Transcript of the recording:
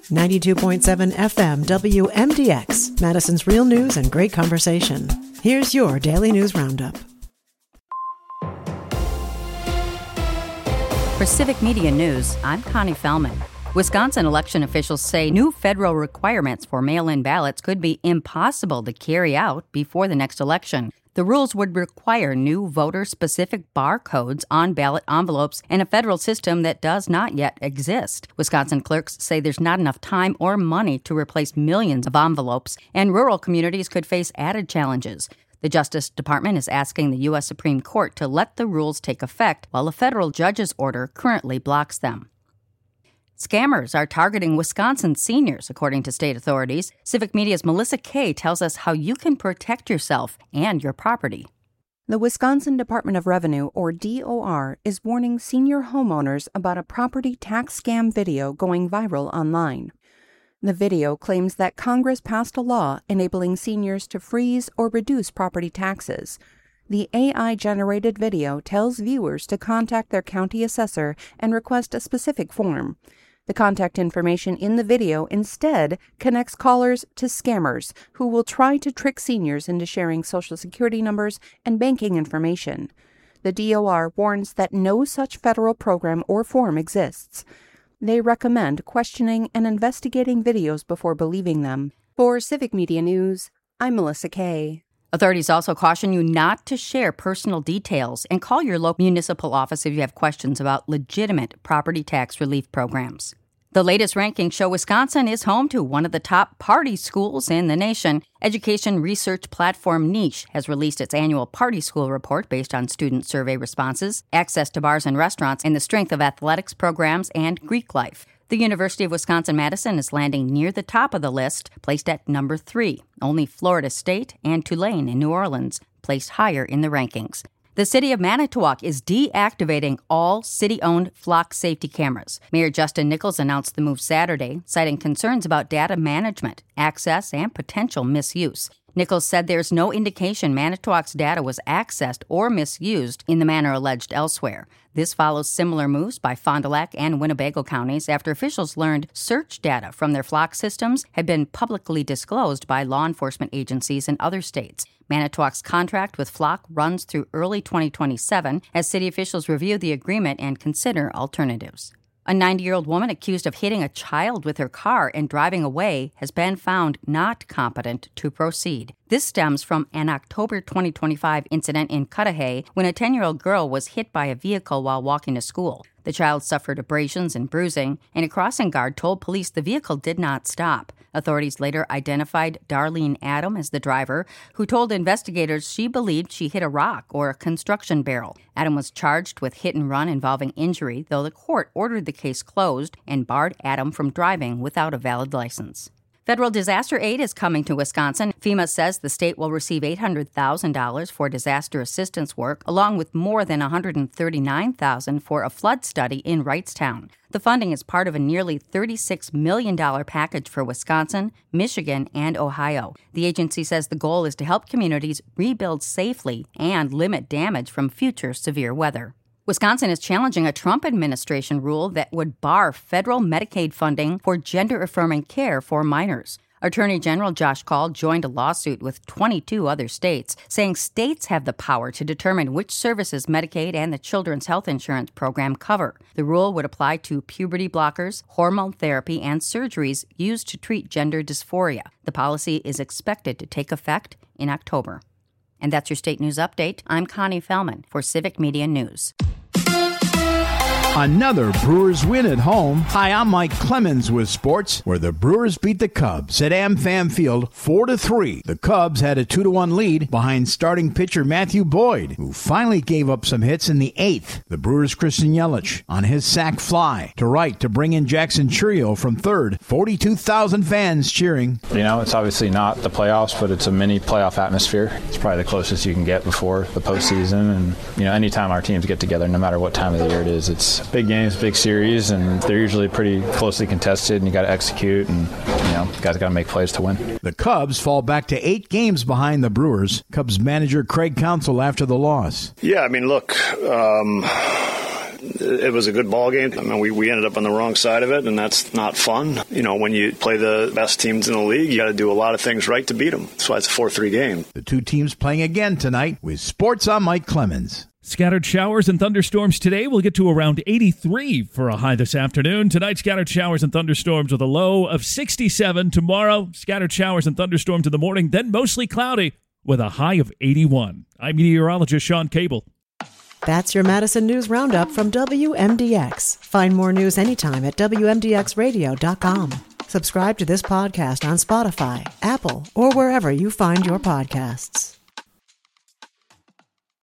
92.7 FM WMDX, Madison's real news and great conversation. Here's your Daily News Roundup. For Civic Media News, I'm Connie Fellman. Wisconsin election officials say new federal requirements for mail-in ballots could be impossible to carry out before the next election. The rules would require new voter-specific barcodes on ballot envelopes and a federal system that does not yet exist. Wisconsin clerks say there's not enough time or money to replace millions of envelopes, and rural communities could face added challenges. The Justice Department is asking the U.S. Supreme Court to let the rules take effect while a federal judge's order currently blocks them. Scammers are targeting Wisconsin seniors, according to state authorities. Civic Media's Melissa Kay tells us how you can protect yourself and your property. The Wisconsin Department of Revenue, or DOR, is warning senior homeowners about a property tax scam video going viral online. The video claims that Congress passed a law enabling seniors to freeze or reduce property taxes. The AI-generated video tells viewers to contact their county assessor and request a specific form. The contact information in the video instead connects callers to scammers who will try to trick seniors into sharing Social Security numbers and banking information. The DOR warns that no such federal program or form exists. They recommend questioning and investigating videos before believing them. For Civic Media News, I'm Melissa Kay. Authorities also caution you not to share personal details and call your local municipal office if you have questions about legitimate property tax relief programs. The latest rankings show Wisconsin is home to one of the top party schools in the nation. Education research platform Niche has released its annual party school report based on student survey responses, access to bars and restaurants, and the strength of athletics programs and Greek life. The University of Wisconsin-Madison is landing near the top of the list, placed at number 3. Only Florida State and Tulane in New Orleans placed higher in the rankings. The city of Manitowoc is deactivating all city-owned flock safety cameras. Mayor Justin Nichols announced the move Saturday, citing concerns about data management, access, and potential misuse. Nichols said there's no indication Manitowoc's data was accessed or misused in the manner alleged elsewhere. This follows similar moves by Fond du Lac and Winnebago counties after officials learned search data from their flock systems had been publicly disclosed by law enforcement agencies in other states. Manitowoc's contract with Flock runs through early 2027 as city officials review the agreement and consider alternatives. A 90-year-old woman accused of hitting a child with her car and driving away has been found not competent to proceed. This stems from an October 2025 incident in Cudahy when a 10-year-old girl was hit by a vehicle while walking to school. The child suffered abrasions and bruising, and a crossing guard told police the vehicle did not stop. Authorities later identified Darlene Adam as the driver, who told investigators she believed she hit a rock or a construction barrel. Adam was charged with hit and run involving injury, though the court ordered the case closed and barred Adam from driving without a valid license. Federal disaster aid is coming to Wisconsin. FEMA says the state will receive $800,000 for disaster assistance work, along with more than $139,000 for a flood study in Wrightstown. The funding is part of a nearly $36 million package for Wisconsin, Michigan, and Ohio. The agency says the goal is to help communities rebuild safely and limit damage from future severe weather. Wisconsin is challenging a Trump administration rule that would bar federal Medicaid funding for gender-affirming care for minors. Attorney General Josh Kaul joined a lawsuit with 22 other states, saying states have the power to determine which services Medicaid and the Children's Health Insurance Program cover. The rule would apply to puberty blockers, hormone therapy, and surgeries used to treat gender dysphoria. The policy is expected to take effect in October. And that's your state news update. I'm Connie Fellman for Civic Media News. Another Brewers win at home. Hi, I'm Mike Clemens with sports, where the Brewers beat the Cubs at AmFam Field 4-3. The Cubs had a 2-1 lead behind starting pitcher Matthew Boyd, who finally gave up some hits in the 8th. The Brewers' Christian Yelich on his sac fly to right to bring in Jackson Chourio from third. 42,000 fans cheering. You know, it's obviously not the playoffs, but it's a mini playoff atmosphere. It's probably the closest you can get before the postseason. And, you know, anytime our teams get together, no matter what time of the year it is, it's big games, big series, and they're usually pretty closely contested, and you got to execute, and guys got to make plays to win. The Cubs fall back to 8 games behind the Brewers. Cubs manager Craig Counsell after the loss. Yeah, I mean, look, It was a good ball game. I mean, we ended up on the wrong side of it, and that's not fun. When you play the best teams in the league, you got to do a lot of things right to beat them. That's why it's a 4-3 game. The two teams playing again tonight with Sports. I'm Mike Clemens. Scattered showers and thunderstorms today. We'll get to around 83 for a high this afternoon. Tonight, scattered showers and thunderstorms with a low of 67. Tomorrow, scattered showers and thunderstorms in the morning, then mostly cloudy with a high of 81. I'm meteorologist Sean Cable. That's your Madison News Roundup from WMDX. Find more news anytime at WMDXradio.com. Subscribe to this podcast on Spotify, Apple, or wherever you find your podcasts.